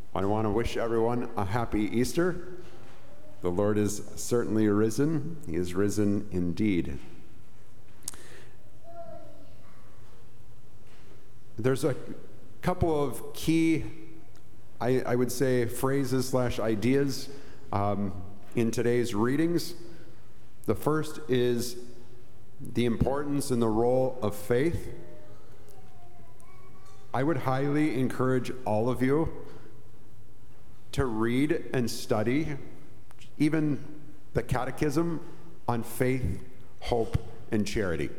I want to wish everyone a happy Easter. The Lord is certainly risen. He is risen indeed. There's a couple of key, I would say, phrases / ideas in today's readings. The first is the importance and the role of faith. I would highly encourage all of you to read and study even the Catechism on faith, hope, and charity.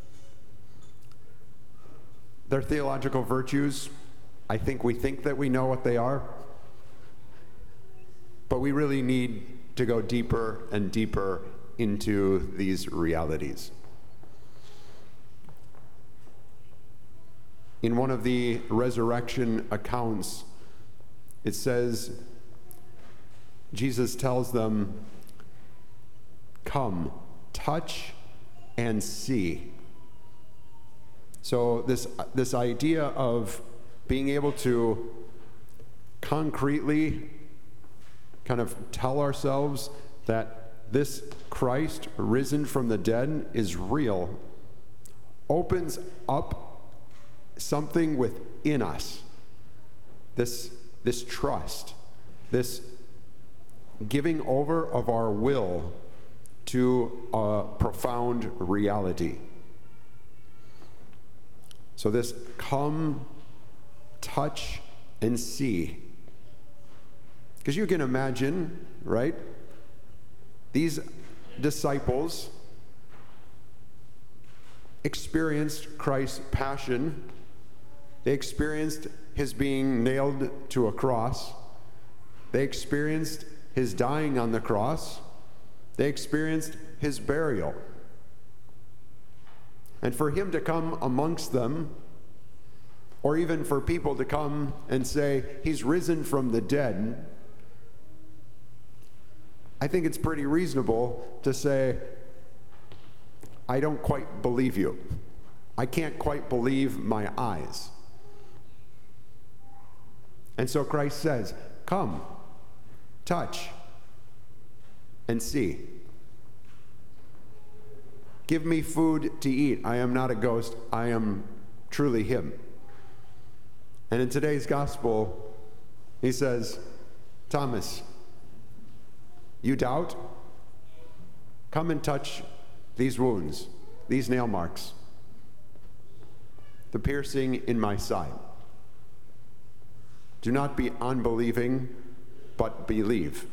They're theological virtues. I think we think that we know what they are, but we really need to go deeper and deeper into these realities. In one of the resurrection accounts, it says, Jesus tells them, "Come, touch and see." So this idea of being able to concretely kind of tell ourselves that this Christ risen from the dead is real opens up something within us. This trust, this giving over of our will to a profound reality. So this come, touch, and see. Because you can imagine, right? These disciples experienced Christ's passion. They experienced his being nailed to a cross. They experienced his dying on the cross. They experienced his burial. And for him to come amongst them, or even for people to come and say, he's risen from the dead, I think it's pretty reasonable to say, I don't quite believe you. I can't quite believe my eyes. And so Christ says, come, touch, and see. Give me food to eat. I am not a ghost. I am truly him. And in today's gospel, he says, Thomas, you doubt? Come and touch these wounds, these nail marks, the piercing in my side. Do not be unbelieving, but believe.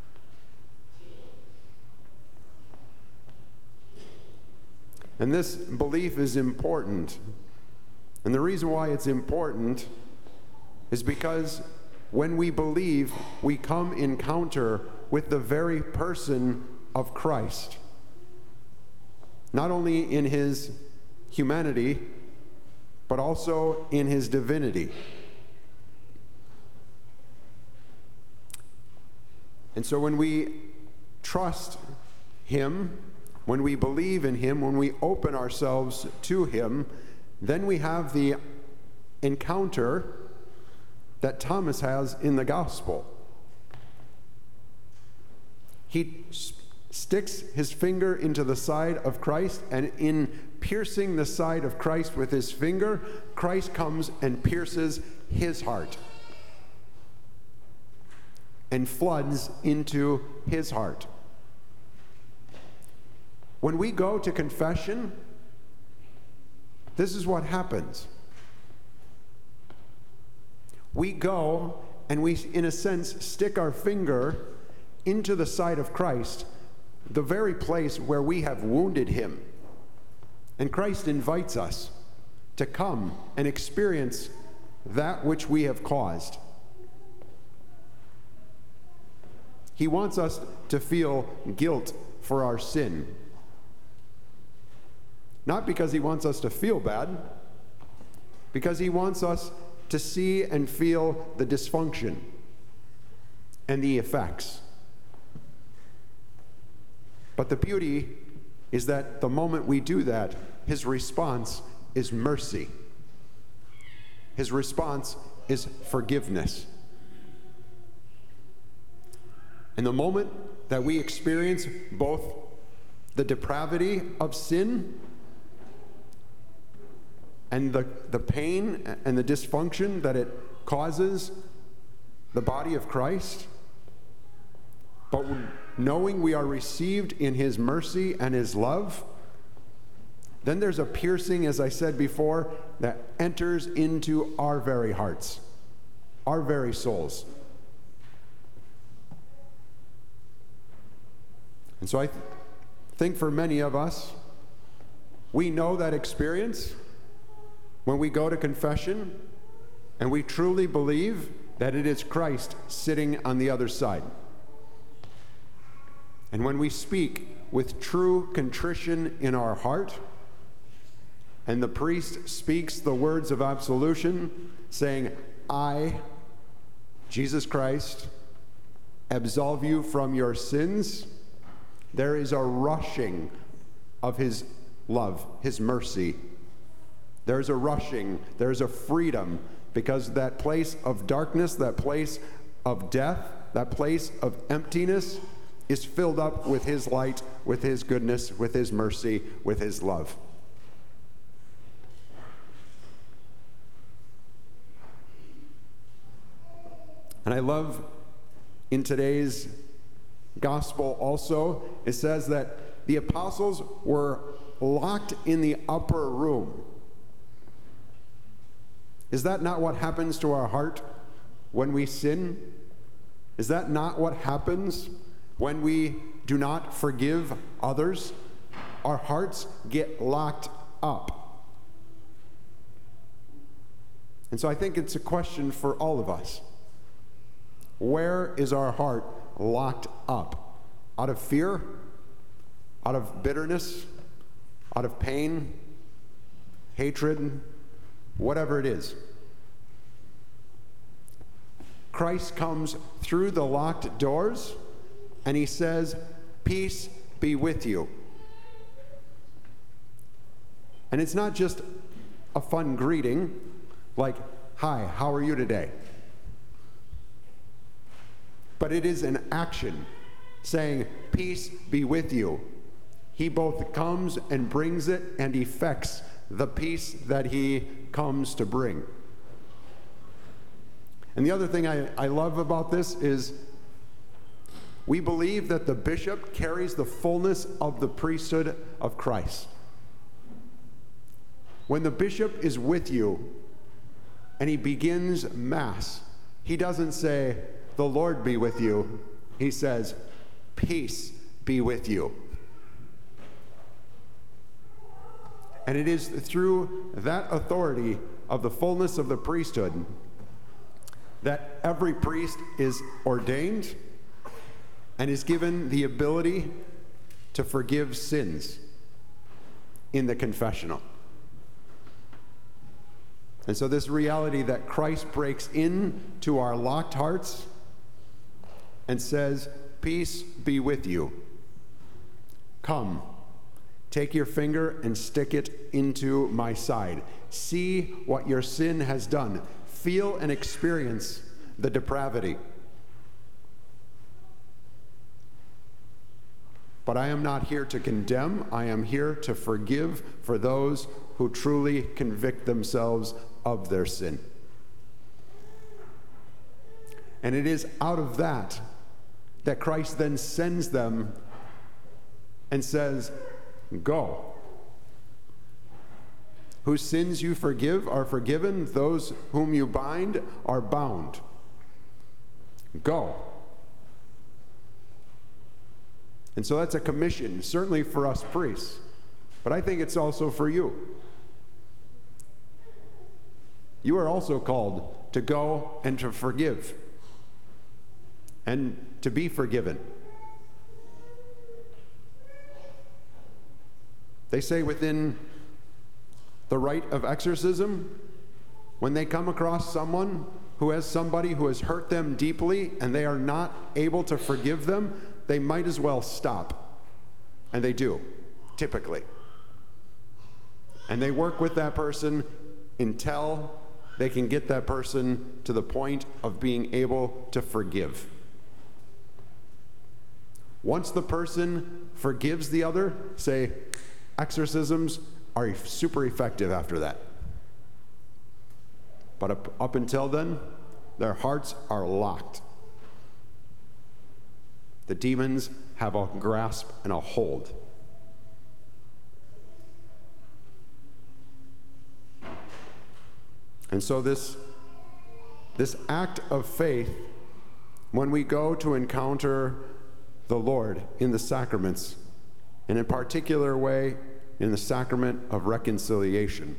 And this belief is important. And the reason why it's important is because when we believe, we come in encounter with the very person of Christ. Not only in his humanity, but also in his divinity. And so when we trust him, when we believe in him, when we open ourselves to him, then we have the encounter that Thomas has in the gospel. He sticks his finger into the side of Christ, and in piercing the side of Christ with his finger, Christ comes and pierces his heart and floods into his heart. When we go to confession, this is what happens. We go and we, in a sense, stick our finger into the side of Christ, the very place where we have wounded him. And Christ invites us to come and experience that which we have caused. He wants us to feel guilt for our sin. Not because he wants us to feel bad, because he wants us to see and feel the dysfunction and the effects. But the beauty is that the moment we do that, his response is mercy. His response is forgiveness. And the moment that we experience both the depravity of sin and the pain and the dysfunction that it causes the body of Christ, but knowing we are received in his mercy and his love, then there's a piercing, as I said before, that enters into our very hearts, our very souls. And so I think for many of us, we know that experience when we go to confession and we truly believe that it is Christ sitting on the other side. And when we speak with true contrition in our heart, and the priest speaks the words of absolution, saying, I, Jesus Christ, absolve you from your sins, there is a rushing of his love, his mercy. There's a rushing, there's a freedom, because that place of darkness, that place of death, that place of emptiness is filled up with his light, with his goodness, with his mercy, with his love. And I love in today's gospel also, it says that the apostles were locked in the upper room. Is that not what happens to our heart when we sin? Is that not what happens when we do not forgive others? Our hearts get locked up. And so I think it's a question for all of us. Where is our heart locked up? Out of fear? Out of bitterness? Out of pain? Hatred? Whatever it is. Christ comes through the locked doors and he says, peace be with you. And it's not just a fun greeting like, hi, how are you today? But it is an action saying, peace be with you. He both comes and brings it and effects the peace that he comes to bring. And the other thing I love about this is we believe that the bishop carries the fullness of the priesthood of Christ. When the bishop is with you and he begins Mass, he doesn't say, the Lord be with you. He says, peace be with you. And it is through that authority of the fullness of the priesthood that every priest is ordained and is given the ability to forgive sins in the confessional. And so this reality that Christ breaks into our locked hearts and says, peace be with you. Come, take your finger and stick it into my side. See what your sin has done. Feel and experience the depravity. But I am not here to condemn. I am here to forgive for those who truly convict themselves of their sin. And it is out of that Christ then sends them and says, go. Whose sins you forgive are forgiven. Those whom you bind are bound. Go. And so that's a commission, certainly for us priests, but I think it's also for you. You are also called to go and to forgive and to be forgiven. They say within the rite of exorcism, when they come across someone who has somebody who has hurt them deeply and they are not able to forgive them, they might as well stop. And they do, typically. And they work with that person until they can get that person to the point of being able to forgive. Once the person forgives the other, say, exorcisms are super effective after that. But up until then, their hearts are locked. The demons have a grasp and a hold. And so this act of faith, when we go to encounter the Lord in the sacraments, and in particular way in the sacrament of reconciliation,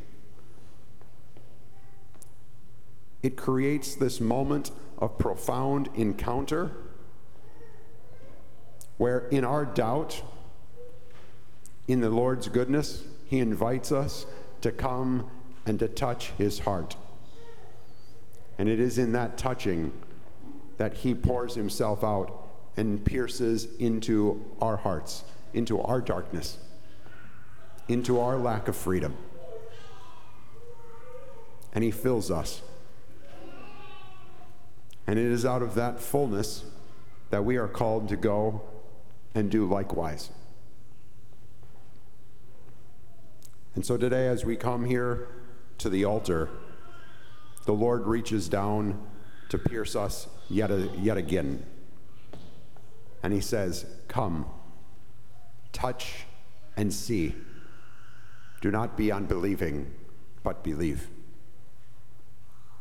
it creates this moment of profound encounter where in our doubt, in the Lord's goodness, he invites us to come and to touch his heart. And it is in that touching that he pours himself out and pierces into our hearts, into our darkness, into our lack of freedom. And he fills us. And it is out of that fullness that we are called to go and do likewise. And so today, as we come here to the altar, the Lord reaches down to pierce us yet again. And he says, come, touch and see. Do not be unbelieving, but believe.